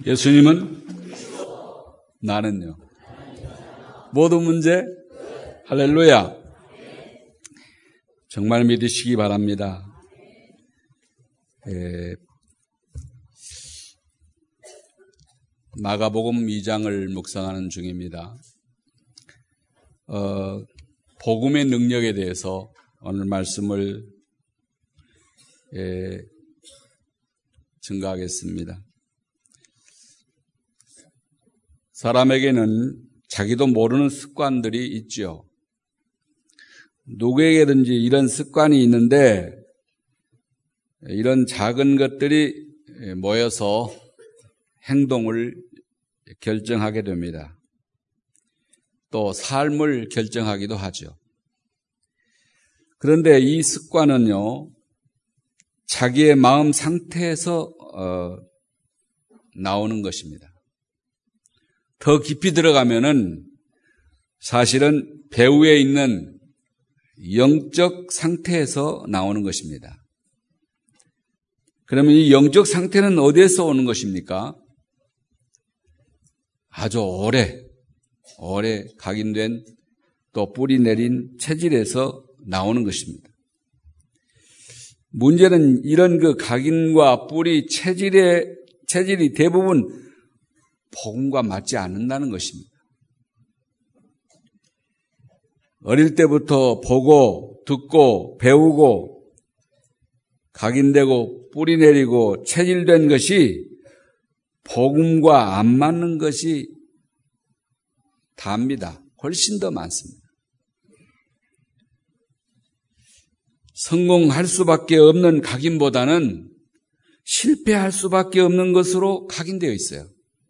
예수님은 나는요. 모든 문제 할렐루야. 정말 믿으시기 바랍니다. 마가복음 2장을 묵상하는 중입니다. 복음의 능력에 대해서 오늘 말씀을 증가하겠습니다. 사람에게는 자기도 모르는 습관들이 있죠. 누구에게든지 이런 습관이 있는데 이런 작은 것들이 모여서 행동을 결정하게 됩니다. 또 삶을 결정하기도 하죠. 그런데 이 습관은요, 자기의 마음 상태에서 나오는 것입니다. 더 깊이 들어가면은 사실은 배후에 있는 영적 상태에서 나오는 것입니다. 그러면 이 영적 상태는 어디에서 오는 것입니까? 아주 오래 각인된 또 뿌리 내린 체질에서 나오는 것입니다. 문제는 이런 그 각인과 뿌리 체질이 대부분 복음과 맞지 않는다는 것입니다. 어릴 때부터 보고 듣고 배우고 각인되고 뿌리 내리고 체질된 것이 복음과 안 맞는 것이 다입니다. 훨씬 더 많습니다. 성공할 수밖에 없는 각인보다는 실패할 수밖에 없는 것으로 각인되어 있어요.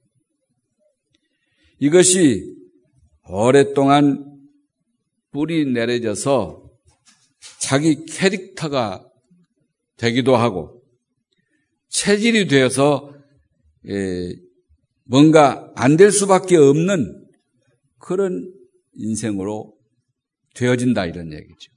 이것이 오랫동안 뿌리 내려져서 자기 캐릭터가 되기도 하고 체질이 되어서 뭔가 안 될 수밖에 없는 그런 인생으로 되어진다 이런 얘기죠.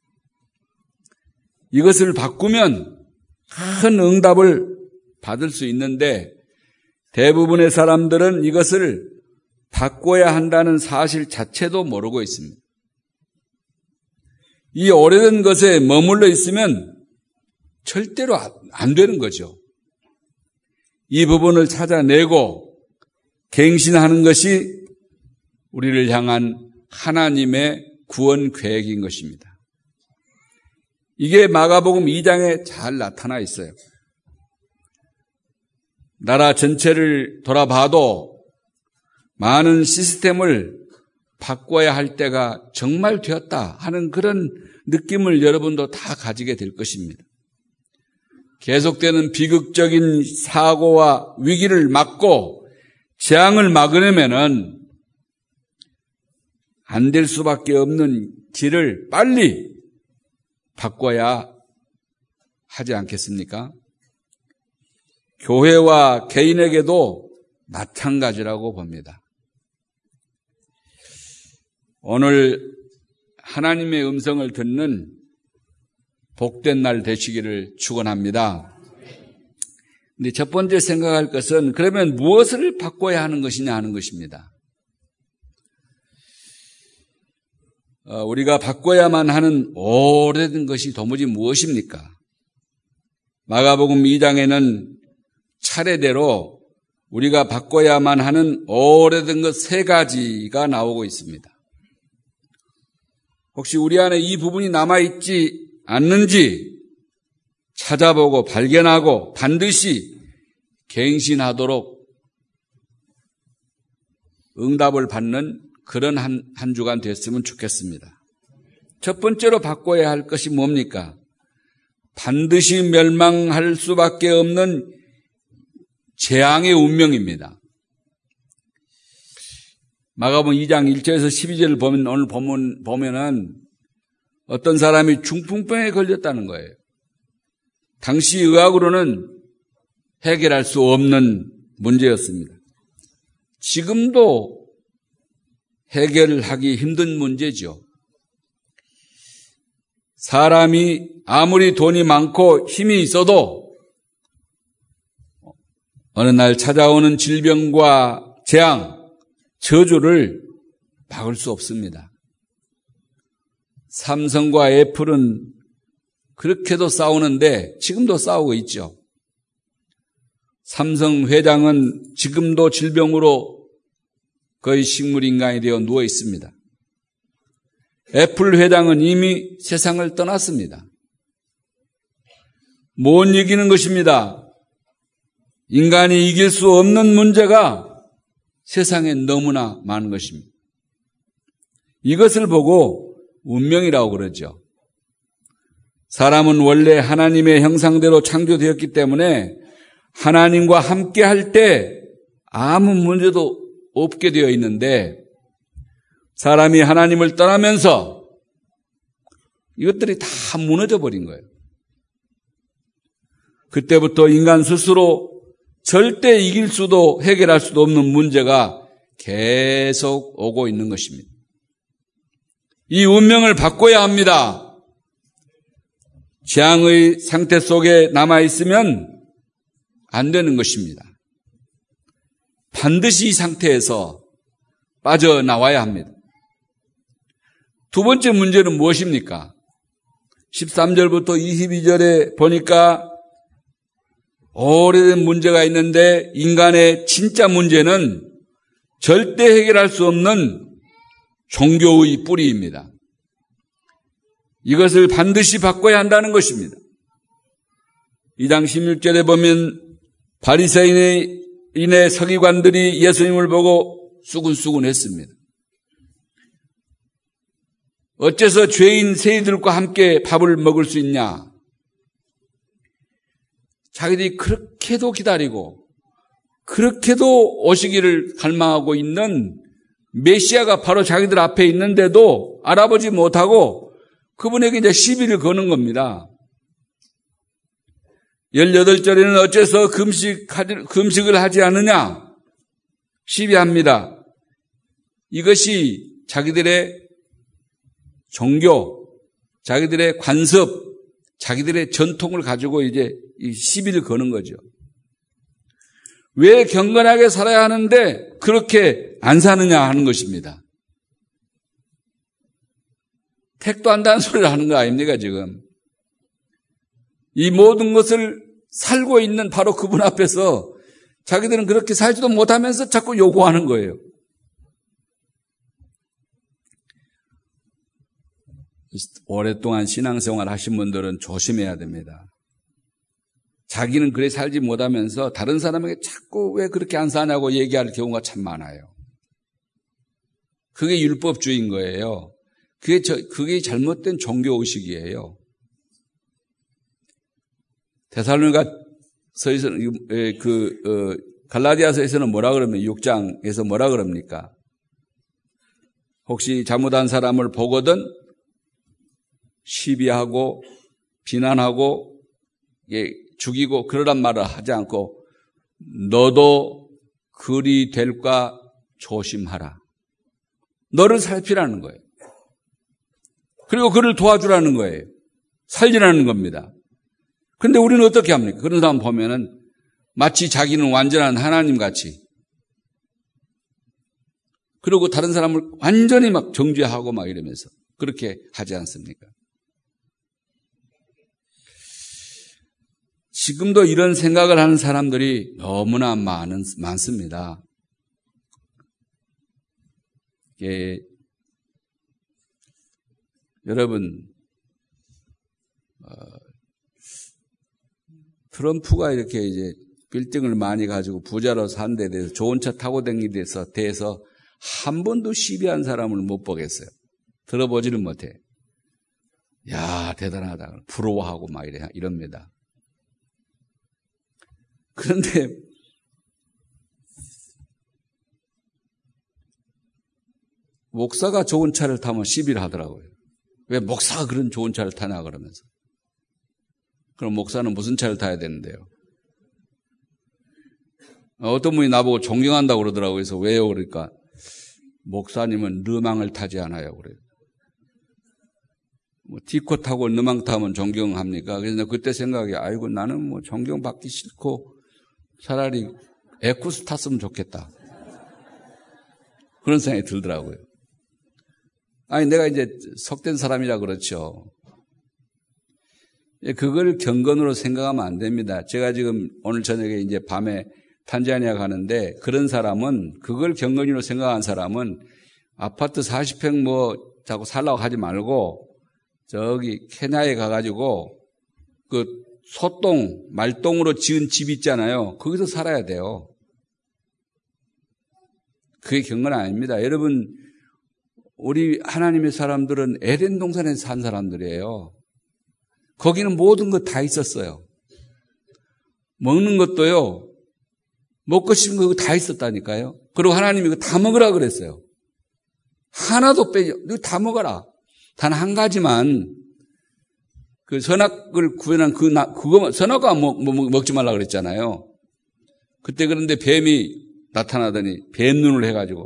이것을 바꾸면 큰 응답을 받을 수 있는데 대부분의 사람들은 이것을 바꿔야 한다는 사실 자체도 모르고 있습니다. 이 오래된 것에 머물러 있으면 절대로 안 되는 거죠. 이 부분을 찾아내고 갱신하는 것이 우리를 향한 하나님의 구원 계획인 것입니다. 이게 마가복음 2장에 잘 나타나 있어요. 나라 전체를 돌아봐도 많은 시스템을 바꿔야 할 때가 정말 되었다 하는 그런 느낌을 여러분도 다 가지게 될 것입니다. 계속되는 비극적인 사고와 위기를 막고 재앙을 막으려면은 안 될 수밖에 없는 길을 빨리 바꿔야 하지 않겠습니까? 교회와 개인에게도 마찬가지라고 봅니다. 오늘 하나님의 음성을 듣는 복된 날 되시기를 축원합니다. 근데 첫 번째 생각할 것은 그러면 무엇을 바꿔야 하는 것이냐 하는 것입니다. 우리가 바꿔야만 하는 오래된 것이 도무지 무엇입니까? 마가복음 2장에는 차례대로 우리가 바꿔야만 하는 오래된 것 3가지가 나오고 있습니다. 혹시 우리 안에 이 부분이 남아있지 않는지 찾아보고 발견하고 반드시 갱신하도록 응답을 받는 그런 한 주간 됐으면 좋겠습니다. 첫 번째로 바꿔야 할 것이 뭡니까? 반드시 멸망할 수밖에 없는 재앙의 운명입니다. 마가복음 2장 1절에서 12절을 보면 오늘 보면은 어떤 사람이 중풍병에 걸렸다는 거예요. 당시 의학으로는 해결할 수 없는 문제였습니다. 지금도 해결하기 힘든 문제죠. 사람이 아무리 돈이 많고 힘이 있어도 어느 날 찾아오는 질병과 재앙, 저주를 막을 수 없습니다. 삼성과 애플은 그렇게도 싸우는데 지금도 싸우고 있죠. 삼성 회장은 지금도 질병으로 거의 식물인간이 되어 누워 있습니다. 애플 회장은 이미 세상을 떠났습니다. 못 이기는 것입니다. 인간이 이길 수 없는 문제가 세상에 너무나 많은 것입니다. 이것을 보고 운명이라고 그러죠. 사람은 원래 하나님의 형상대로 창조되었기 때문에 하나님과 함께 할 때 아무 문제도 없게 되어 있는데 사람이 하나님을 떠나면서 이것들이 다 무너져 버린 거예요. 그때부터 인간 스스로 절대 이길 수도 해결할 수도 없는 문제가 계속 오고 있는 것입니다. 이 운명을 바꿔야 합니다. 재앙의 상태 속에 남아있으면 안 되는 것입니다. 반드시 이 상태에서 빠져나와야 합니다. 두 번째 문제는 무엇입니까? 13절부터 22절에 보니까 오래된 문제가 있는데 인간의 진짜 문제는 절대 해결할 수 없는 종교의 뿌리입니다. 이것을 반드시 바꿔야 한다는 것입니다. 2장 16절에 보면 바리새인의 서기관들이 예수님을 보고 수군수군했습니다. 어째서 죄인 세리들과 함께 밥을 먹을 수 있냐? 자기들이 그렇게도 기다리고 그렇게도 오시기를 갈망하고 있는 메시아가 바로 자기들 앞에 있는데도 알아보지 못하고 그분에게 이제 시비를 거는 겁니다. 18절에는 어째서 금식을 하지 않느냐? 시비합니다. 이것이 자기들의 종교, 자기들의 관습, 자기들의 전통을 가지고 이제 이 시비를 거는 거죠. 왜 경건하게 살아야 하는데 그렇게 안 사느냐 하는 것입니다. 택도 한다는 소리를 하는 거 아닙니까 지금. 이 모든 것을 살고 있는 바로 그분 앞에서 자기들은 그렇게 살지도 못하면서 자꾸 요구하는 거예요. 오랫동안 신앙생활 하신 분들은 조심해야 됩니다. 자기는 그래 살지 못하면서 다른 사람에게 자꾸 왜 그렇게 안 사냐고 얘기할 경우가 참 많아요. 그게 율법주의인 거예요. 그게 잘못된 종교의식이에요. 데살로니가서에서는 갈라디아서에서는 뭐라 그러면 6장에서 뭐라 그럽니까? 혹시 잘못한 사람을 보거든 시비하고 비난하고 죽이고 그러란 말을 하지 않고 너도 그리 될까 조심하라. 너를 살피라는 거예요. 그리고 그를 도와주라는 거예요. 살리라는 겁니다. 그런데 우리는 어떻게 합니까? 그런 사람 보면은 마치 자기는 완전한 하나님 같이 그리고 다른 사람을 완전히 막 정죄하고 막 이러면서 그렇게 하지 않습니까? 지금도 이런 생각을 하는 사람들이 너무나 많습니다. 여러분, 트럼프가 이렇게 이제 빌딩을 많이 가지고 부자로 산 데 대해서 좋은 차 타고 다니는 데 대해서 한 번도 시비한 사람을 못 보겠어요. 들어보지는 못해. 야, 대단하다. 부러워하고 막 이럽니다. 그런데 목사가 좋은 차를 타면 시비를 하더라고요. 왜 목사가 그런 좋은 차를 타냐 그러면서. 그럼 목사는 무슨 차를 타야 되는데요? 어떤 분이 나보고 존경한다고 그러더라고요. 그래서 왜요? 그러니까 목사님은 르망을 타지 않아요. 그래요. 티코 타고 르망 타면 존경합니까? 그래서 그때 생각이 아이고 나는 존경받기 싫고 차라리 에쿠스 탔으면 좋겠다. 그런 생각이 들더라고요. 아니, 내가 이제 속된 사람이라 그렇죠. 그걸 경건으로 생각하면 안 됩니다. 제가 지금 오늘 저녁에 이제 밤에 탄자니아 가는데 그런 사람은, 그걸 경건으로 생각한 사람은 아파트 40평 자꾸 살라고 하지 말고 저기 케냐에 가가지고 그 소똥, 말똥으로 지은 집 있잖아요. 거기서 살아야 돼요. 그게 경건 아닙니다. 여러분, 우리 하나님의 사람들은 에덴 동산에서 산 사람들이에요. 거기는 모든 것 다 있었어요. 먹는 것도요, 먹고 싶은 거 다 있었다니까요. 그리고 하나님이 이거 다 먹으라 그랬어요. 하나도 빼지, 이거 다 먹어라. 단 한 가지만, 그 선악을 구현한 그거, 선악과 먹지 말라 그랬잖아요. 그때 그런데 뱀이 나타나더니 뱀 눈을 해가지고,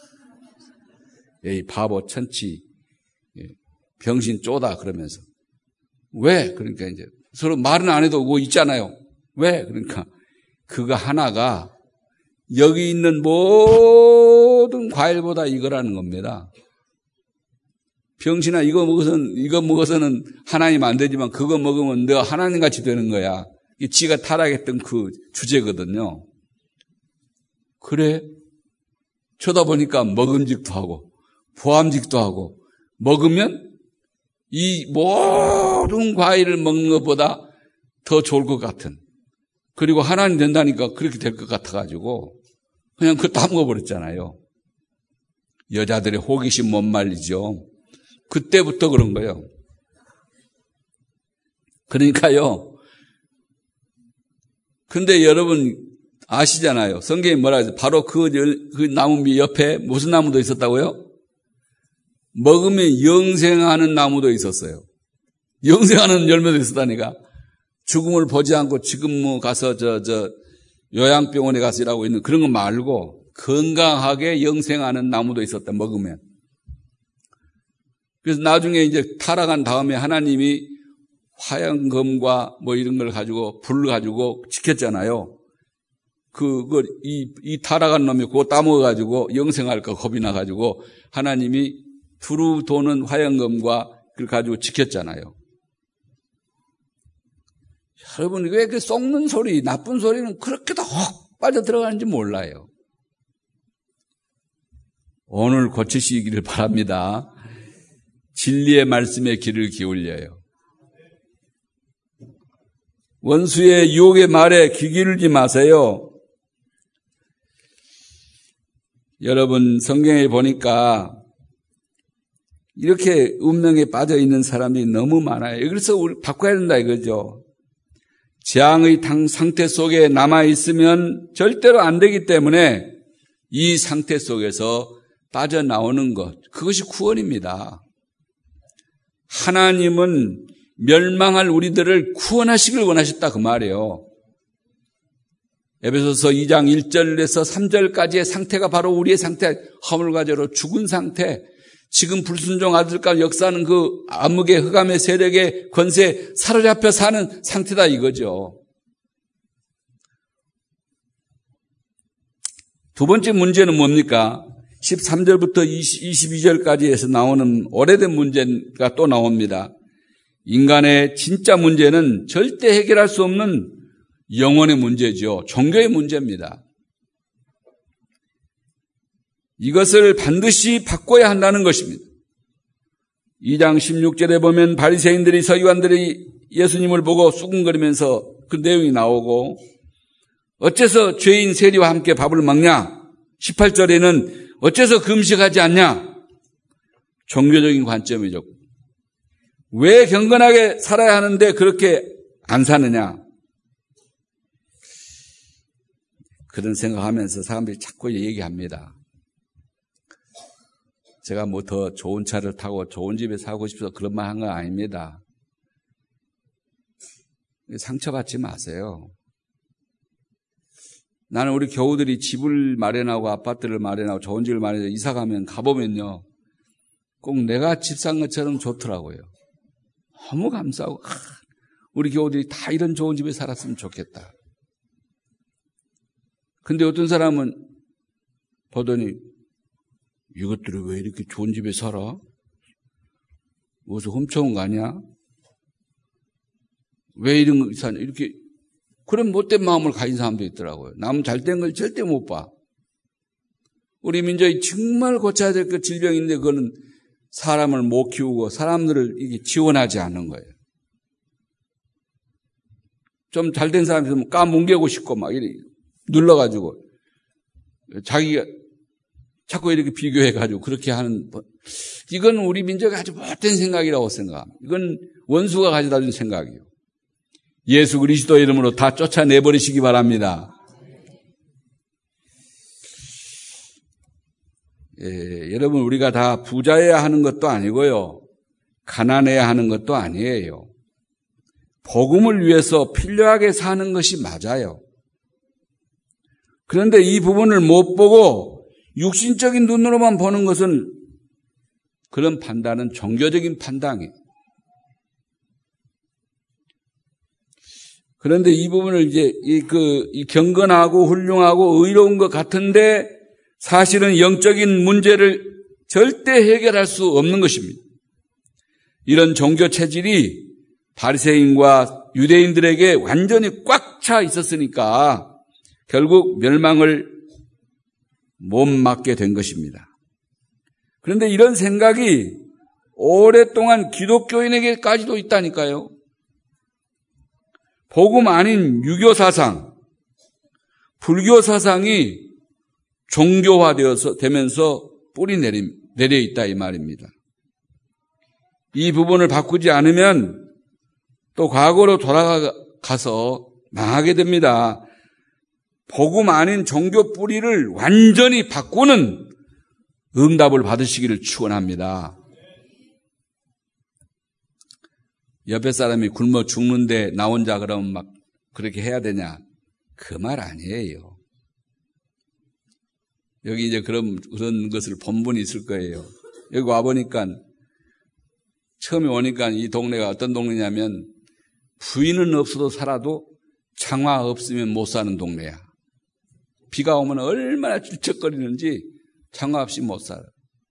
에이, 바보, 천치, 병신 쪼다, 그러면서. 왜? 그러니까 이제 서로 말은 안 해도 뭐 있잖아요. 왜? 그러니까 그거 하나가 여기 있는 모든 과일보다 이거라는 겁니다. 병신아, 이거 먹어서는 하나님 안 되지만 그거 먹으면 너 하나님 같이 되는 거야. 이 지가 타락했던 그 주제거든요. 그래? 쳐다보니까 먹음직도 하고 보암직도 하고, 먹으면 이 모든 과일을 먹는 것보다 더 좋을 것 같은, 그리고 하나님 된다니까 그렇게 될 것 같아가지고 그냥 그거 다 먹어버렸잖아요. 여자들의 호기심 못 말리죠. 그때부터 그런 거예요. 그러니까요. 근데 여러분 아시잖아요. 성경에 뭐라 해서 바로 그 나무 옆에 무슨 나무도 있었다고요? 먹으면 영생하는 나무도 있었어요. 영생하는 열매도 있었다니까. 죽음을 보지 않고 지금 가서 요양병원에 가서 일하고 있는 그런 거 말고 건강하게 영생하는 나무도 있었다, 먹으면. 그래서 나중에 이제 타락한 다음에 하나님이 화양검과 이런 걸 가지고, 불을 가지고 지켰잖아요. 이 타락한 놈이 그거 따먹어가지고 영생할까 겁이 나가지고 하나님이 두루 도는 화양검과 그걸 가지고 지켰잖아요. 여러분, 왜 그 썩는 소리, 나쁜 소리는 그렇게도 헉 빠져 들어가는지 몰라요. 오늘 고치시기를 바랍니다. 진리의 말씀에 귀를 기울여요. 원수의 유혹의 말에 귀 기울이지 마세요. 여러분, 성경에 보니까 이렇게 운명에 빠져 있는 사람이 너무 많아요. 그래서 우리 바꿔야 된다 이거죠. 재앙의 상태 속에 남아 있으면 절대로 안 되기 때문에 이 상태 속에서 빠져나오는 것, 그것이 구원입니다. 하나님은 멸망할 우리들을 구원하시길 원하셨다 그 말이에요. 에베소서 2장 1절에서 3절까지의 상태가 바로 우리의 상태, 허물과제로 죽은 상태, 지금 불순종 아들과 역사하는 그 암흑의 흑암의 세력의 권세에 사로잡혀 사는 상태다 이거죠. 두 번째 문제는 뭡니까? 13절부터 22절까지 해서 나오는 오래된 문제가 또 나옵니다. 인간의 진짜 문제는 절대 해결할 수 없는 영혼의 문제죠. 종교의 문제입니다. 이것을 반드시 바꿔야 한다는 것입니다. 2장 16절에 보면 바리새인들이, 서기관들이 예수님을 보고 수군거리면서 그 내용이 나오고, 어째서 죄인 세리와 함께 밥을 먹냐? 18절에는 어째서 금식하지 않냐? 종교적인 관점이죠. 왜 경건하게 살아야 하는데 그렇게 안 사느냐? 그런 생각하면서 사람들이 자꾸 얘기합니다. 제가 더 좋은 차를 타고 좋은 집에 살고 싶어서 그런 말 한 건 아닙니다. 상처받지 마세요. 나는 우리 교우들이 집을 마련하고 아파트를 마련하고 좋은 집을 마련해서 이사 가보면요. 꼭 내가 집 산 것처럼 좋더라고요. 너무 감사하고, 우리 교우들이 다 이런 좋은 집에 살았으면 좋겠다. 근데 어떤 사람은 보더니 이것들이 왜 이렇게 좋은 집에 살아? 어디서 훔쳐온 거 아니야? 왜 이런 거 사냐? 이렇게 그런 못된 마음을 가진 사람도 있더라고요. 남은 잘된 걸 절대 못 봐. 우리 민족이 정말 고쳐야 될 그 질병인데 그거는 사람을 못 키우고 사람들을 이게 지원하지 않는 거예요. 좀 잘된 사람이 있으면 까뭉개고 싶고 막 이렇게 눌러가지고 자기가 자꾸 이렇게 비교해가지고 그렇게 하는, 이건 우리 민족의 아주 못된 생각이라고 생각합니다. 이건 원수가 가져다 준 생각이에요. 예수 그리스도 이름으로 다 쫓아내버리시기 바랍니다. 여러분, 우리가 다 부자여야 하는 것도 아니고요, 가난해야 하는 것도 아니에요. 복음을 위해서 필요하게 사는 것이 맞아요. 그런데 이 부분을 못 보고 육신적인 눈으로만 보는 것은, 그런 판단은 종교적인 판단이에요. 그런데 이 부분을 이제 이 경건하고 훌륭하고 의로운 것 같은데 사실은 영적인 문제를 절대 해결할 수 없는 것입니다. 이런 종교 체질이 바리새인과 유대인들에게 완전히 꽉 차 있었으니까 결국 멸망을 못 막게 된 것입니다. 그런데 이런 생각이 오랫동안 기독교인에게까지도 있다니까요. 복음 아닌 유교 사상, 불교 사상이 종교화되면서 뿌리 내려 있다 이 말입니다. 이 부분을 바꾸지 않으면 또 과거로 돌아가서 망하게 됩니다. 복음 아닌 종교 뿌리를 완전히 바꾸는 응답을 받으시기를 축원합니다. 옆에 사람이 굶어 죽는데 나 혼자 그러면 막 그렇게 해야 되냐? 그 말 아니에요. 여기 이제 그런 것을 본 분이 있을 거예요. 여기 와보니까, 처음에 오니까 이 동네가 어떤 동네냐면 부인은 없어도 살아도 장화 없으면 못 사는 동네야. 비가 오면 얼마나 질척거리는지 장화 없이 못 살아.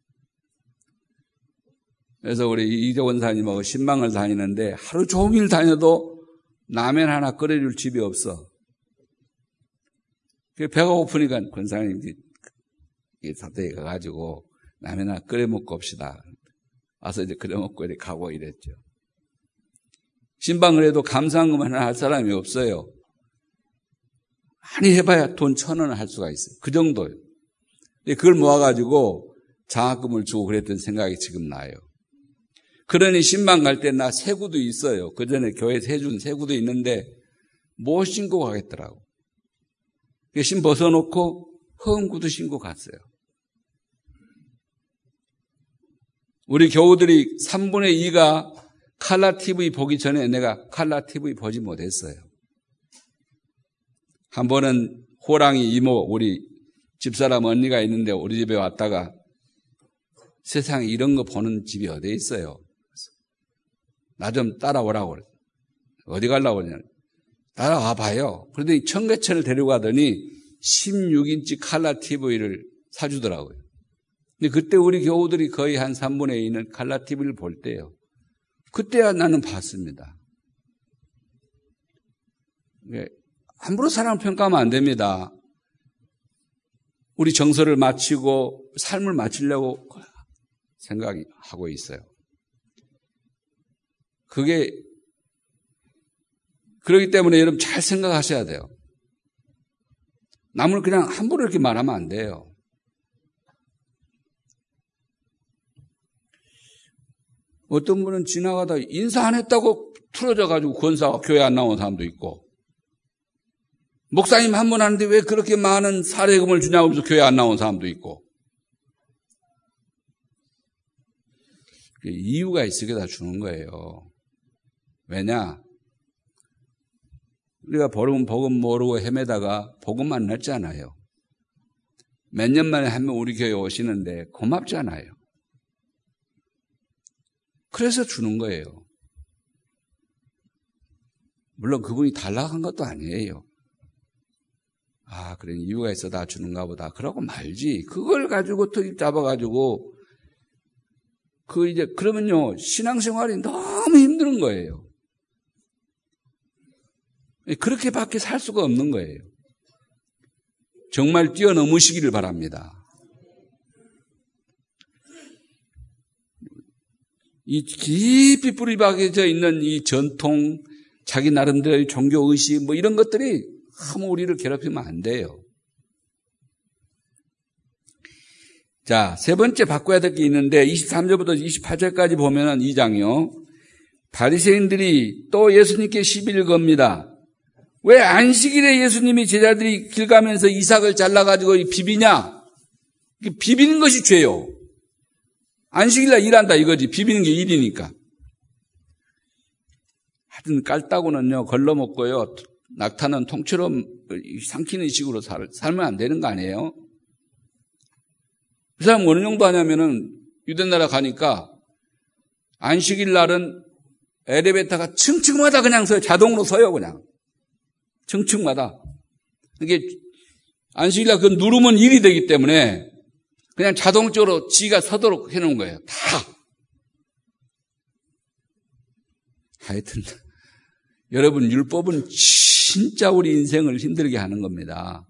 그래서 우리 이재원 사님하고 신방을 다니는데 하루 종일 다녀도 라면 하나 끓여줄 집이 없어. 배가 고프니까 권사님 사태에 가가지고 라면 하나 끓여 먹고 옵시다. 와서 이제 끓여 먹고 이렇게 가고 이랬죠. 신방을 해도 감사한금 하나 할 사람이 없어요. 많이 해봐야 돈 1,000원을 할 수가 있어요. 그 정도예요. 그걸 모아가지고 장학금을 주고 그랬던 생각이 지금 나요. 그러니 신방 갈 때 나 새구도 있어요. 그 전에 교회에서 해준 새구도 있는데 못 신고 가겠더라고. 신 벗어놓고 허은 구두 신고 갔어요. 우리 교우들이 3분의 2가 칼라 TV 보기 전에 내가 칼라 TV 보지 못했어요. 한 번은 호랑이 이모, 우리 집사람 언니가 있는데 우리 집에 왔다가 세상에 이런 거 보는 집이 어디 있어요? 나 좀 따라오라고 그래. 어디 가려고 그러냐. 따라와 봐요. 그런데 청계천을 데려가더니 16인치 칼라 TV를 사주더라고요. 근데 그때 우리 교우들이 거의 한 3분의 2는 칼라 TV를 볼 때요. 그때야 나는 봤습니다. 함부로 사람을 평가하면 안 됩니다. 우리 정서를 마치고 삶을 마치려고 생각하고 있어요. 그렇기 때문에 여러분 잘 생각하셔야 돼요. 남을 그냥 함부로 이렇게 말하면 안 돼요. 어떤 분은 지나가다 인사 안 했다고 틀어져가지고 권사가 교회 안 나온 사람도 있고, 목사님 한 번 하는데 왜 그렇게 많은 사례금을 주냐고 하면서 교회 안 나온 사람도 있고, 이유가 있으니까 다 주는 거예요. 왜냐? 우리가 복음 모르고 헤매다가 복음 만났잖아요. 몇 년 만에 한 명 우리 교회에 오시는데 고맙잖아요. 그래서 주는 거예요. 물론 그분이 달라고 한 것도 아니에요. 그런 이유가 있어 다 주는가 보다. 그러고 말지. 그걸 가지고 트집 잡아가지고, 그러면요, 신앙생활이 너무 힘든 거예요. 그렇게밖에 살 수가 없는 거예요. 정말 뛰어넘으시기를 바랍니다. 이 깊이 뿌리 박혀져 있는 이 전통, 자기 나름대로의 종교의식, 이런 것들이 너무 우리를 괴롭히면 안 돼요. 자, 세 번째 바꿔야 될 게 있는데, 23절부터 28절까지 보면은 이 장이요. 바리새인들이 또 예수님께 시비를 겁니다. 왜 안식일에 예수님이 제자들이 길 가면서 이삭을 잘라가지고 비비냐? 비비는 것이 죄요. 안식일날 일한다 이거지. 비비는 게 일이니까. 하여튼 깔따구는요, 걸러먹고요. 낙타는 통째로 삼키는 식으로 살면 안 되는 거 아니에요? 그 사람 어느 정도 하냐면은 유대나라 가니까 안식일 날은 엘리베이터가 층층마다 그냥 서요. 자동으로 서요, 그냥. 층층마다. 이게 안식일 날 그건 누르면 일이 되기 때문에 그냥 자동적으로 지가 서도록 해놓은 거예요. 다. 하여튼 여러분 율법은 진짜 우리 인생을 힘들게 하는 겁니다.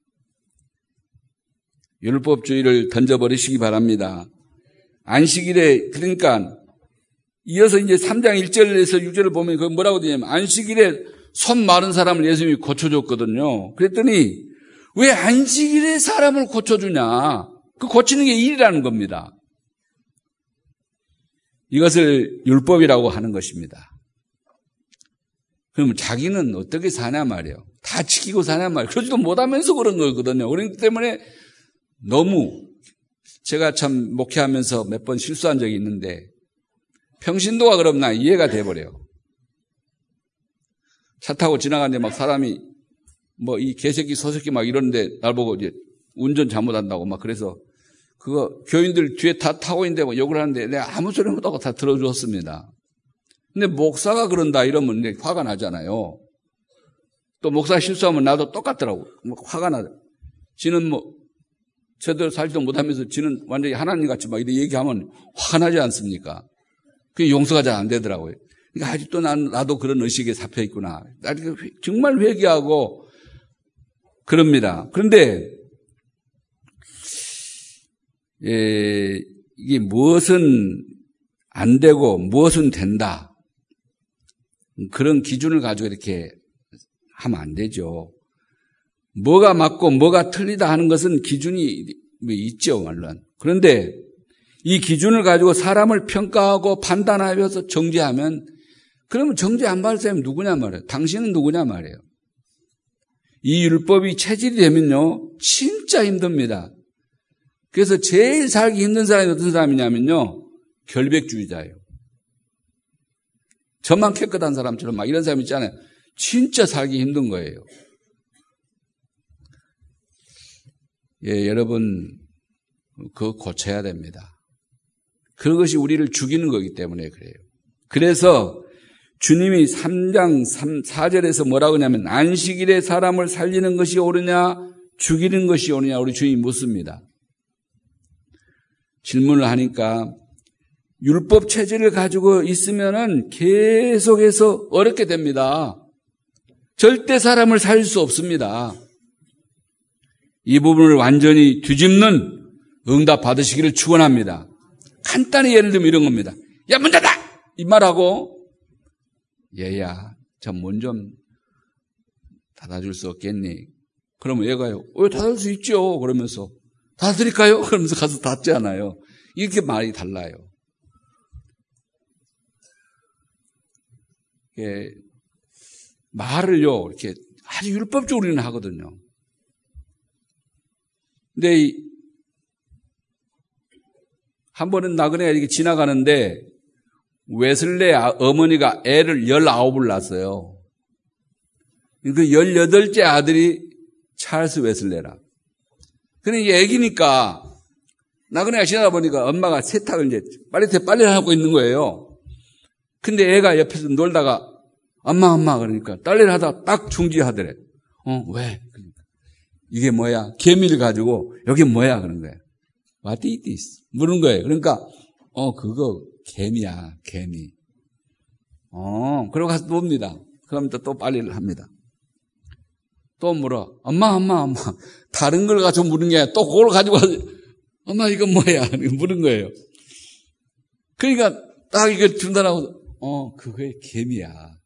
율법주의를 던져버리시기 바랍니다. 안식일에 그러니까 이어서 이제 3장 1절에서 6절을 보면 그 뭐라고 되냐면 안식일에 손 마른 사람을 예수님이 고쳐줬거든요. 그랬더니 왜 안식일에 사람을 고쳐주냐? 그 고치는 게 일이라는 겁니다. 이것을 율법이라고 하는 것입니다. 그럼 자기는 어떻게 사냐 말이에요. 다 지키고 사냐 말이에요. 그러지도 못하면서 그런 거거든요. 그렇기 때문에 너무 제가 참 목회하면서 몇 번 실수한 적이 있는데 평신도가 그럼 나 이해가 돼버려요. 차 타고 지나가는데 막 사람이 이 개새끼 소새끼 막 이러는데 날 보고 이제 운전 잘못한다고 막 그래서 그거 교인들 뒤에 다 타고 있는데 막 욕을 하는데 내가 아무 소리 못하고 다 들어주었습니다. 근데 목사가 그런다 이러면 이제 화가 나잖아요. 또 목사 실수하면 나도 똑같더라고. 화가 나죠. 지는 제대로 살지도 못하면서 지는 완전히 하나님같이 막 이렇게 얘기하면 화가 나지 않습니까? 그게 용서가 잘 안 되더라고요. 그러니까 아직도 나도 그런 의식에 잡혀 있구나. 정말 회개하고 그럽니다. 그런데 이게 무엇은 안 되고 무엇은 된다. 그런 기준을 가지고 이렇게 하면 안 되죠. 뭐가 맞고 뭐가 틀리다 하는 것은 기준이 있죠, 물론. 그런데 이 기준을 가지고 사람을 평가하고 판단하면서 정죄하면 그러면 정죄 안 받을 사람이 누구냐 말이에요. 당신은 누구냐 말이에요. 이 율법이 체질이 되면요, 진짜 힘듭니다. 그래서 제일 살기 힘든 사람이 어떤 사람이냐면요, 결백주의자예요. 저만 깨끗한 사람처럼 막 이런 사람 있잖아요. 진짜 살기 힘든 거예요. 여러분, 그거 고쳐야 됩니다. 그것이 우리를 죽이는 거기 때문에 그래요. 그래서 주님이 3장 4절에서 뭐라고 하냐면 안식일에 사람을 살리는 것이 옳으냐 죽이는 것이 옳으냐 우리 주님이 묻습니다. 질문을 하니까 율법 체질을 가지고 있으면은 계속해서 어렵게 됩니다. 절대 사람을 살릴 수 없습니다. 이 부분을 완전히 뒤집는 응답 받으시기를 축원합니다. 간단히 예를 들면 이런 겁니다. 야, 문 닫아! 이 말하고 얘야, 저 문 좀 닫아줄 수 없겠니? 그러면 얘가요, 왜 닫을 수 있죠? 그러면서 닫아드릴까요? 그러면서 가서 닫지 않아요. 이렇게 말이 달라요. 말을요, 이렇게 아주 율법적으로는 하거든요. 근데 한 번은 나그네가 이렇게 지나가는데 웨슬레 어머니가 애를 19을 낳았어요. 그 18째 아들이 찰스 웨슬레라. 근데 이게 애기니까 나그네가 지나다 보니까 엄마가 세탁을 이제 빨래를 하고 있는 거예요. 근데 애가 옆에서 놀다가 엄마 그러니까 빨래를 하다가 딱 중지하더래. 왜? 그러니까 이게 뭐야? 개미를 가지고 여기 뭐야? 그런 거예요. What is this? 물은 거예요. 그러니까 그거 개미야, 개미. 그러고 가서 놉니다. 그럼 또 빨리를 합니다. 또 물어. 엄마. 다른 걸 가지고 물은 게 아니라 또 그걸 가지고 와서 엄마 이건 뭐야? 물은 거예요. 그러니까 딱 이걸 준다라고 그거의 개미야.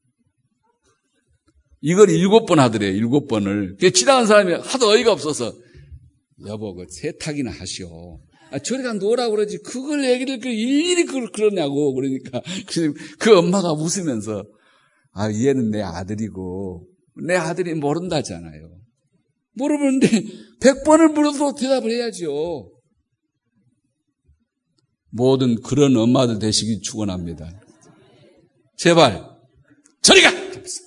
이걸 7번 하더래요. 7번을. 지나간 사람이 하도 어이가 없어서 여보 그 세탁이나 하시오. 저리 가 놓으라고 그러지 그걸 얘기를 일일이 그러냐고. 그러니까 그 엄마가 웃으면서 얘는 내 아들이고 내 아들이 모른다잖아요. 모르는데 100번을 물어도 대답을 해야죠. 모든 그런 엄마들 되시기 축원합니다. 제발 저리 가!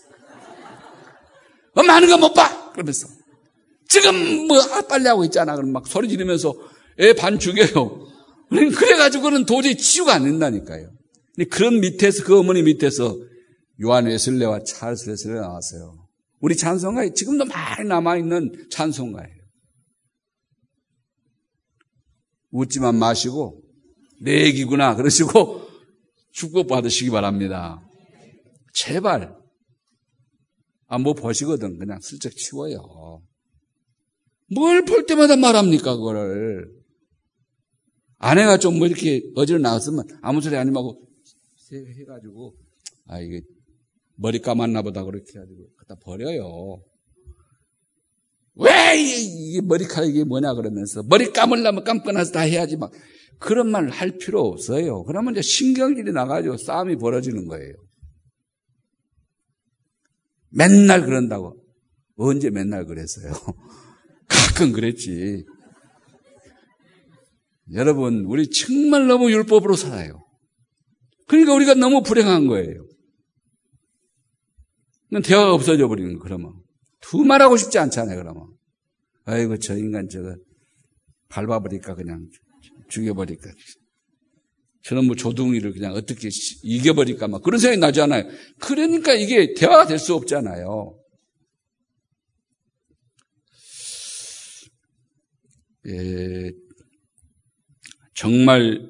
엄마 하는 거 못 봐! 그러면서 지금 빨리 하고 있잖아. 그럼 막 소리 지르면서 애 반 죽여요. 그래가지고는 도저히 치유가 안 된다니까요. 근데 그런 밑에서 그 어머니 밑에서 요한 웨슬레와 찰스 웨슬레가 나왔어요. 우리 찬송가에 지금도 많이 남아있는 찬송가예요. 웃지만 마시고 내 얘기구나 그러시고 축복 받으시기 바랍니다. 제발 뭐 보시거든 그냥 슬쩍 치워요. 뭘 볼 때마다 말합니까 그거를. 아내가 좀 이렇게 어지러 나왔으면 아무 소리 아니면 하고 해가지고 이게 머리 감았나 보다 그렇게 해가지고 갖다 버려요. 왜 이게 머리카락이 뭐냐 그러면서 머리 감으려면 감고 나서 다 해야지 막 그런 말 할 필요 없어요. 그러면 이제 신경질이 나가지고 싸움이 벌어지는 거예요. 맨날 그런다고. 언제 맨날 그랬어요? 가끔 그랬지. 여러분, 우리 정말 너무 율법으로 살아요. 그러니까 우리가 너무 불행한 거예요. 대화가 없어져 버리는 거, 그러면. 두말하고 싶지 않잖아요, 그러면. 아이고, 저 인간 저거 밟아버릴까, 그냥 죽여버릴까. 저놈의 조둥이를 그냥 어떻게 이겨버릴까, 막 그런 생각이 나잖아요. 그러니까 이게 대화가 될 수 없잖아요. 정말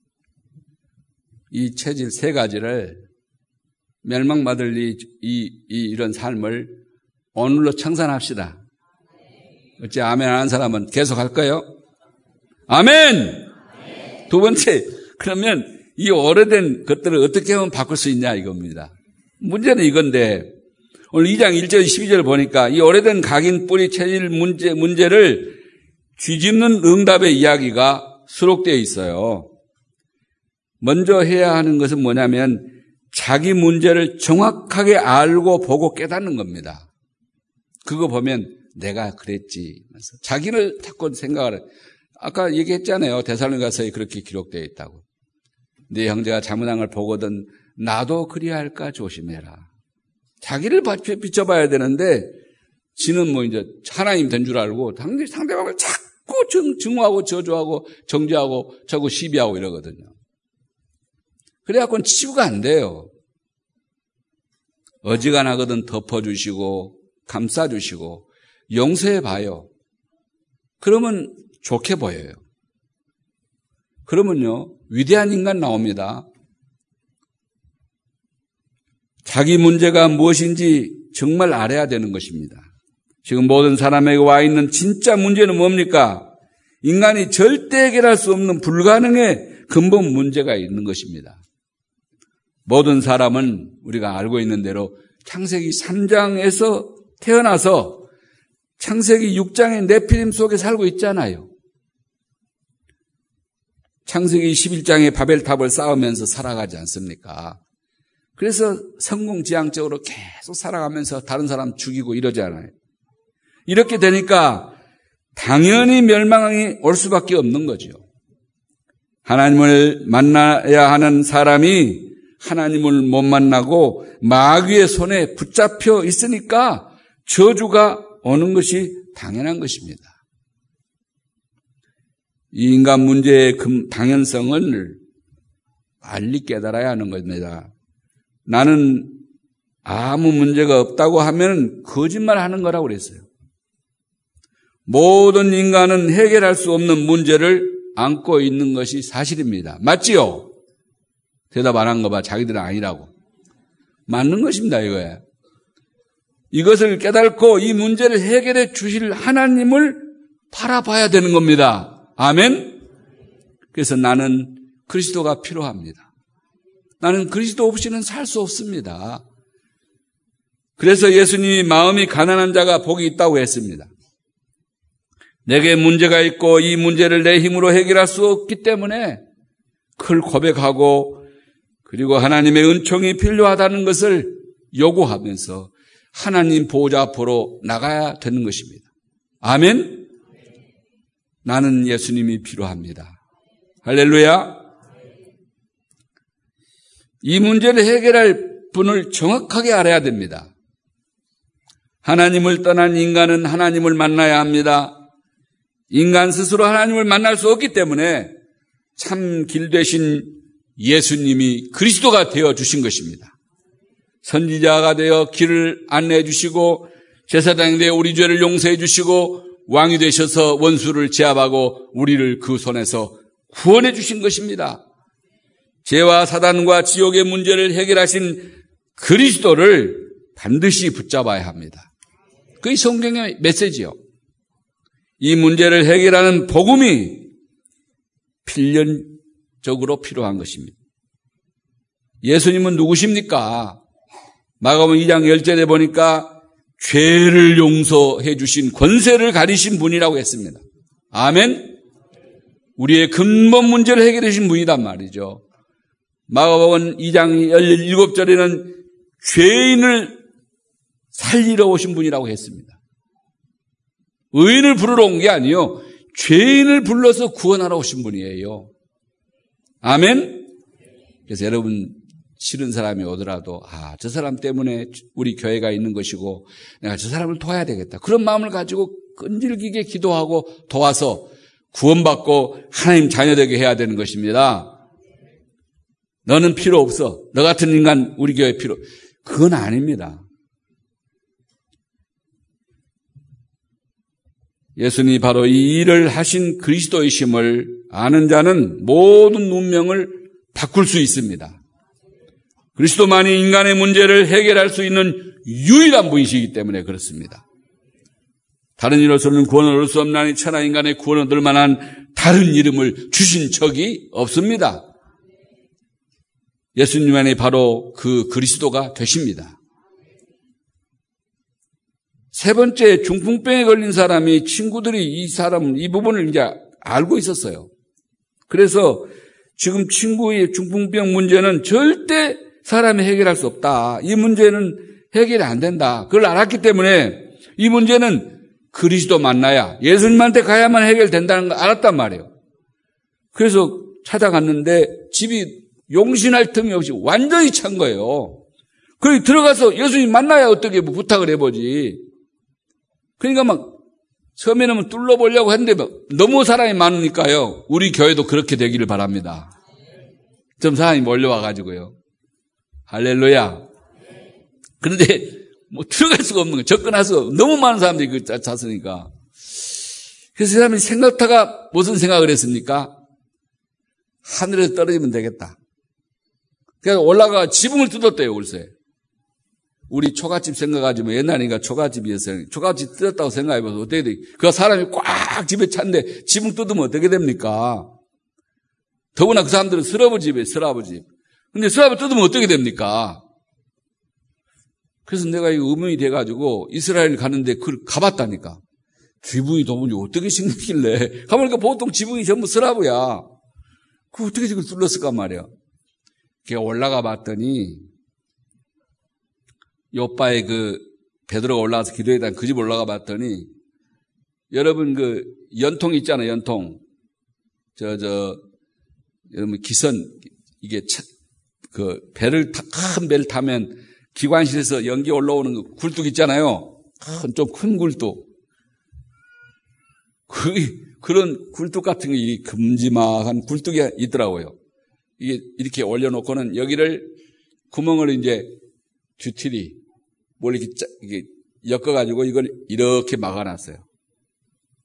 이 체질 3가지를 멸망받을 이런 삶을 오늘로 청산합시다. 어째 아멘 안 하는 사람은 계속 할까요? 아멘! 두 번째, 그러면 이 오래된 것들을 어떻게 하면 바꿀 수 있냐 이겁니다. 문제는 이건데 오늘 2장 1절 12절 보니까 이 오래된 각인 뿌리 체질 문제를 뒤집는 응답의 이야기가 수록되어 있어요. 먼저 해야 하는 것은 뭐냐면 자기 문제를 정확하게 알고 보고 깨닫는 겁니다. 그거 보면 내가 그랬지. 자기를 자꾸 생각을 아까 얘기했잖아요. 데살로니가서에 그렇게 기록되어 있다고. 네 형제가 잘못한 걸 보거든 나도 그리할까 조심해라. 자기를 비춰봐야 되는데 지는 이제 하나님 된 줄 알고 상대방을 자꾸 증오하고 저주하고 정죄하고 자꾸 시비하고 이러거든요. 그래갖고는 치유가 안 돼요. 어지간하거든 덮어주시고 감싸주시고 용서해봐요. 그러면 좋게 보여요. 그러면요 위대한 인간 나옵니다. 자기 문제가 무엇인지 정말 알아야 되는 것입니다. 지금 모든 사람에게 와 있는 진짜 문제는 뭡니까? 인간이 절대 해결할 수 없는 불가능의 근본 문제가 있는 것입니다. 모든 사람은 우리가 알고 있는 대로 창세기 3장에서 태어나서 창세기 6장의 네피림 속에 살고 있잖아요. 창세기 11장의 바벨탑을 쌓으면서 살아가지 않습니까? 그래서 성공지향적으로 계속 살아가면서 다른 사람 죽이고 이러잖아요. 이렇게 되니까 당연히 멸망이 올 수밖에 없는 거죠. 하나님을 만나야 하는 사람이 하나님을 못 만나고 마귀의 손에 붙잡혀 있으니까 저주가 오는 것이 당연한 것입니다. 이 인간 문제의 당연성을 빨리 깨달아야 하는 겁니다. 나는 아무 문제가 없다고 하면 거짓말하는 거라고 그랬어요. 모든 인간은 해결할 수 없는 문제를 안고 있는 것이 사실입니다. 맞지요? 대답 안 한 거 봐. 자기들은 아니라고. 맞는 것입니다, 이거예요. 이것을 깨닫고 이 문제를 해결해 주실 하나님을 바라봐야 되는 겁니다. 아멘? 그래서 나는 그리스도가 필요합니다. 나는 그리스도 없이는 살 수 없습니다. 그래서 예수님이 마음이 가난한 자가 복이 있다고 했습니다. 내게 문제가 있고 이 문제를 내 힘으로 해결할 수 없기 때문에 그걸 고백하고 그리고 하나님의 은총이 필요하다는 것을 요구하면서 하나님 보호자 앞으로 나가야 되는 것입니다. 아멘? 나는 예수님이 필요합니다. 할렐루야. 이 문제를 해결할 분을 정확하게 알아야 됩니다. 하나님을 떠난 인간은 하나님을 만나야 합니다. 인간 스스로 하나님을 만날 수 없기 때문에 참 길 되신 예수님이 그리스도가 되어 주신 것입니다. 선지자가 되어 길을 안내해 주시고 제사장이 되어 우리 죄를 용서해 주시고 왕이 되셔서 원수를 제압하고 우리를 그 손에서 구원해 주신 것입니다. 죄와 사단과 지옥의 문제를 해결하신 그리스도를 반드시 붙잡아야 합니다. 그게 성경의 메시지요. 이 문제를 해결하는 복음이 필연적으로 필요한 것입니다. 예수님은 누구십니까? 마가복음 2장 10절에 보니까 죄를 용서해 주신 권세를 가리신 분이라고 했습니다. 아멘? 우리의 근본 문제를 해결해 주신 분이란 말이죠. 마가복음 2장 17절에는 죄인을 살리러 오신 분이라고 했습니다. 의인을 부르러 온 게 아니요, 죄인을 불러서 구원하러 오신 분이에요. 아멘? 그래서 여러분, 싫은 사람이 오더라도 저 사람 때문에 우리 교회가 있는 것이고 내가 저 사람을 도와야 되겠다. 그런 마음을 가지고 끈질기게 기도하고 도와서 구원받고 하나님 자녀되게 해야 되는 것입니다. 너는 필요 없어. 너 같은 인간 우리 교회 필요. 그건 아닙니다. 예수님이 바로 이 일을 하신 그리스도이심을 아는 자는 모든 운명을 바꿀 수 있습니다. 그리스도만이 인간의 문제를 해결할 수 있는 유일한 분이시기 때문에 그렇습니다. 다른 이로서는 구원을 얻을 수 없나니 천하 인간의 구원을 얻을 만한 다른 이름을 주신 적이 없습니다. 예수님만이 바로 그 그리스도가 되십니다. 세 번째, 중풍병에 걸린 사람이 친구들이 이 부분을 이제 알고 있었어요. 그래서 지금 친구의 중풍병 문제는 절대 사람이 해결할 수 없다. 이 문제는 해결이 안 된다. 그걸 알았기 때문에 이 문제는 그리스도 만나야 예수님한테 가야만 해결된다는 걸 알았단 말이에요. 그래서 찾아갔는데 집이 용신할 틈이 없이 완전히 찬 거예요. 거기 들어가서 예수님 만나야 어떻게 부탁을 해보지. 그러니까 막 처음에는 뚫러보려고 했는데 너무 사람이 많으니까요. 우리 교회도 그렇게 되기를 바랍니다. 좀 사람이 몰려와가지고요. 할렐루야. 그런데 들어갈 수가 없는 거예요. 접근할 수가 없어요. 너무 많은 사람들이 잤으니까. 그래서 그 사람이 생각하다가 무슨 생각을 했습니까? 하늘에서 떨어지면 되겠다. 그래서 올라가 지붕을 뜯었대요, 글쎄. 우리 초가집 생각하지만 옛날이니까 초가집이었어요. 초가집 뜯었다고 생각해봐서 어떻게 돼? 그 사람이 꽉 집에 찼는데 지붕 뜯으면 어떻게 됩니까? 더구나 그 사람들은 서러브 집이에요, 서러브 집. 근데 서랍을 뜯으면 어떻게 됩니까? 그래서 내가 이 의문이 돼가지고 이스라엘 가는데 그걸 가봤다니까. 지붕이 도무지 어떻게 생겼길래. 가보니까 보통 지붕이 전부 서랍이야. 그 어떻게 저걸 뚫렸을까 말이야. 걔가 올라가 봤더니 요빠의 그 베드로가 올라가서 기도했다는 그 집 올라가 봤더니 여러분 그 연통 있잖아요, 연통. 여러분 기선 이게 그 큰 배를 타면 기관실에서 연기 올라오는 그 굴뚝 있잖아요. 좀 큰 굴뚝. 그런 굴뚝 같은 게 큼지막한 굴뚝이 있더라고요. 이게 이렇게 올려놓고는 여기를 구멍을 이제 주틀이 뭘 이렇게 엮어가지고 이걸 이렇게 막아놨어요.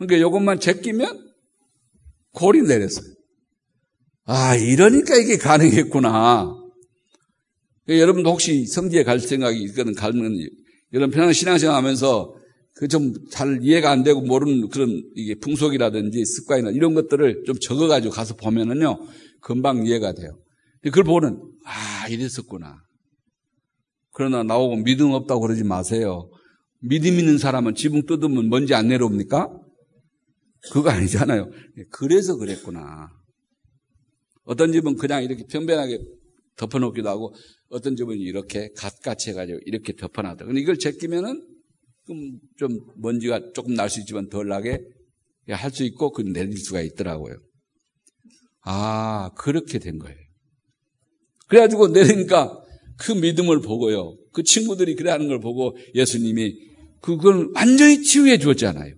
그러니까 이것만 제끼면 골이 내렸어요. 아, 이러니까 이게 가능했구나. 그러니까 여러분도 혹시 성지에 갈 생각이 있거든, 가면, 여러분 평양 신앙생활 하면서 그 좀 잘 이해가 안 되고 모르는 그런 이게 풍속이라든지 습관이나 이런 것들을 좀 적어가지고 가서 보면은요, 금방 이해가 돼요. 그걸 보는, 아, 이랬었구나. 그러나 나오고 믿음 없다고 그러지 마세요. 믿음 있는 사람은 지붕 뜯으면 먼지 안 내려옵니까? 그거 아니잖아요. 그래서 그랬구나. 어떤 집은 그냥 이렇게 평변하게 덮어놓기도 하고, 어떤 집은 이렇게 갓같이 해가지고 이렇게 덮어놨다. 근데 이걸 제끼면은 좀 먼지가 조금 날 수 있지만 덜 나게 할 수 있고, 그 내릴 수가 있더라고요. 아, 그렇게 된 거예요. 그래가지고 내리니까 그 믿음을 보고요. 그 친구들이 그래 하는 걸 보고 예수님이 그걸 완전히 치유해 주었잖아요.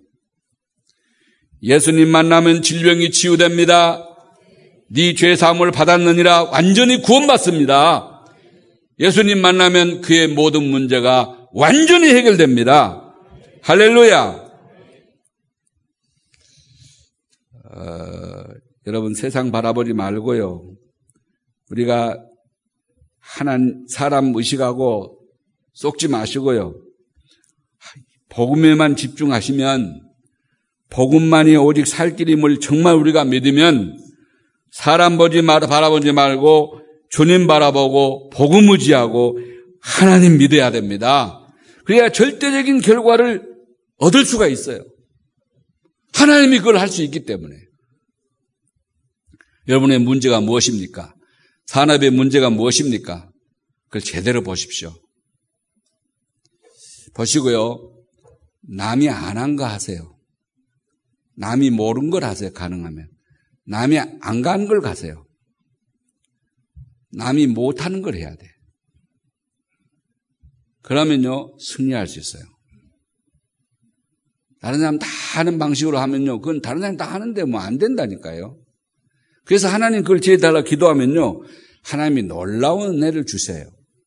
예수님 만나면 질병이 치유됩니다. 네 죄 사함을 받았느니라 완전히 구원받습니다. 예수님 만나면 그의 모든 문제가 완전히 해결됩니다. 할렐루야. 여러분 세상 바라보지 말고요. 우리가 사람 의식하고 쏙지 마시고요. 복음에만 집중하시면, 복음만이 오직 살 길임을 정말 우리가 믿으면 사람 바라보지 말고 주님 바라보고 복음 의지하고 하나님 믿어야 됩니다. 그래야 절대적인 결과를 얻을 수가 있어요. 하나님이 그걸 할 수 있기 때문에. 여러분의 문제가 무엇입니까? 산업의 문제가 무엇입니까? 그걸 제대로 보십시오. 보시고요. 남이 안 한 거 하세요. 남이 모른 걸 하세요. 가능하면. 남이 안 간 걸 가세요. 남이 못하는 걸 해야 돼. 그러면요, 승리할 수 있어요. 다른 사람 다 하는 방식으로 하면요, 그건 다른 사람 다 하는데 뭐 안 된다니까요. 그래서 하나님 그걸 지혜달라 기도하면요, 하나님이 놀라운 은혜를 주세요.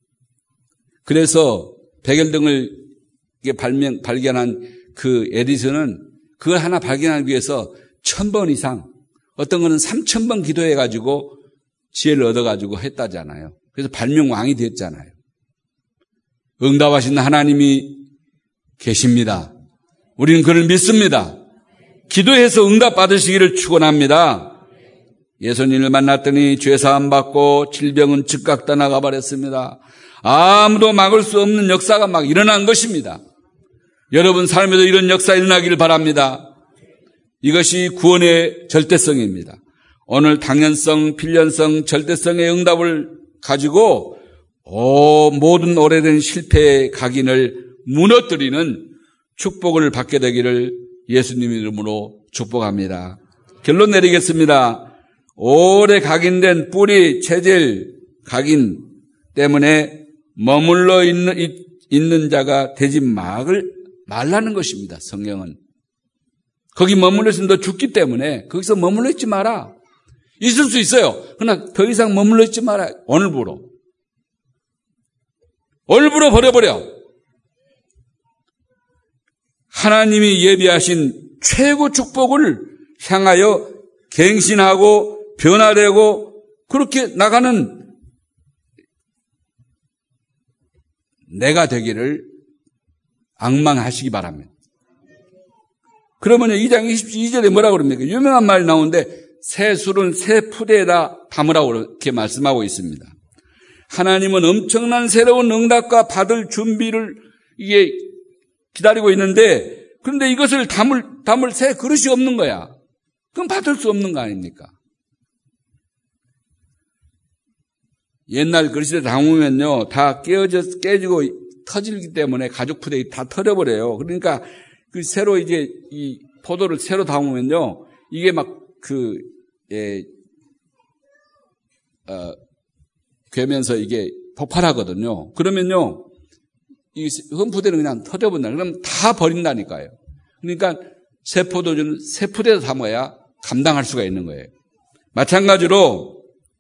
그래서 백열등을 발견한 그 에디슨은 그걸 하나 발견하기 위해서 1000번 이상, 어떤 거는 3000번 기도해가지고 지혜를 얻어가지고 했다잖아요. 그래서 발명왕이 됐잖아요. 응답하신 하나님이 계십니다. 우리는 그를 믿습니다. 기도해서 응답 받으시기를 축원합니다. 예수님을 만났더니 죄사함 받고 질병은 즉각 떠나가 버렸습니다. 아무도 막을 수 없는 역사가 막 일어난 것입니다. 여러분 삶에도 이런 역사 일어나기를 바랍니다. 이것이 구원의 절대성입니다. 오늘 당연성, 필연성, 절대성의 응답을 가지고 모든 오래된 실패의 각인을 무너뜨리는 축복을 받게 되기를 예수님 이름으로 축복합니다. 결론 내리겠습니다. 오래 각인된 뿌리, 체질, 각인 때문에 머물러 있는 자가 되지 말라는 것입니다. 성경은. 거기 머물러 있으면 너 죽기 때문에 거기서 머물러 있지 마라. 있을 수 있어요. 그러나 더 이상 머물러 있지 마라. 오늘부로 버려버려. 하나님이 예비하신 최고 축복을 향하여 갱신하고 변화되고 그렇게 나가는 내가 되기를 앙망하시기 바랍니다. 그러면 2장 22절에 뭐라고 그럽니까? 유명한 말이 나오는데 새 술은 새 푸대에다 담으라고 이렇게 말씀하고 있습니다. 하나님은 엄청난 새로운 응답과 받을 준비를 이게 기다리고 있는데 그런데 이것을 담을 새 그릇이 없는 거야. 그럼 받을 수 없는 거 아닙니까? 옛날 그릇에 담으면요 다 깨지고 터지기 때문에 가죽 푸대 다 터져버려요. 그러니까 그 새로 이제 이 포도를 새로 담으면요 이게 막 괴면서 이게 폭발하거든요. 그러면요 이 흠푸대는 그냥 터져본다. 그럼 다 버린다니까요. 그러니까 새 포도주는 새 푸대에 담아야 감당할 수가 있는 거예요. 마찬가지로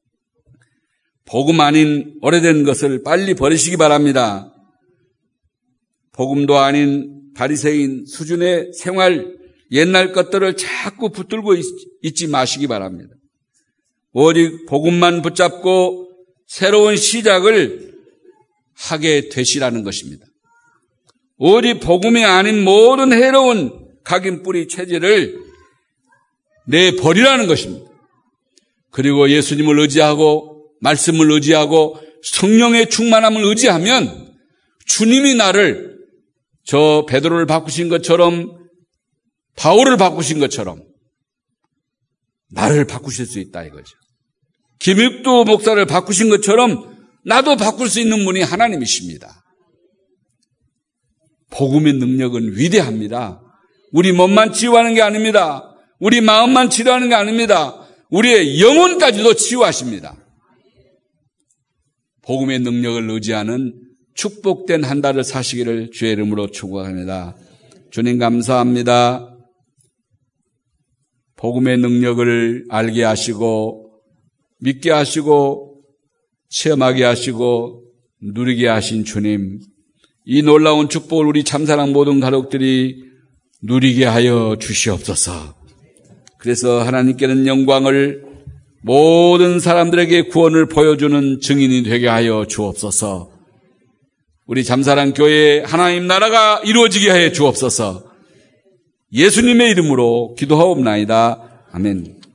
복음 아닌 오래된 것을 빨리 버리시기 바랍니다. 복음도 아닌 바리새인 수준의 생활, 옛날 것들을 자꾸 붙들고 있지 마시기 바랍니다. 오직 복음만 붙잡고 새로운 시작을 하게 되시라는 것입니다. 오직 복음이 아닌 모든 해로운 각인 뿌리 체질을 내버리라는 것입니다. 그리고 예수님을 의지하고 말씀을 의지하고 성령의 충만함을 의지하면 주님이 나를 저 베드로를 바꾸신 것처럼 바울을 바꾸신 것처럼 나를 바꾸실 수 있다 이거죠. 김익도 목사를 바꾸신 것처럼 나도 바꿀 수 있는 분이 하나님이십니다. 복음의 능력은 위대합니다. 우리 몸만 치유하는 게 아닙니다. 우리 마음만 치료하는 게 아닙니다. 우리의 영혼까지도 치유하십니다. 복음의 능력을 의지하는 축복된 한 달을 사시기를 주의 이름으로 축복합니다. 주님 감사합니다. 복음의 능력을 알게 하시고 믿게 하시고 체험하게 하시고 누리게 하신 주님, 이 놀라운 축복을 우리 참사랑 모든 가족들이 누리게 하여 주시옵소서. 그래서 하나님께는 영광을 모든 사람들에게 구원을 보여주는 증인이 되게 하여 주옵소서. 우리 잠사랑 교회에 하나님 나라가 이루어지게 하여 주옵소서. 예수님의 이름으로 기도하옵나이다. 아멘.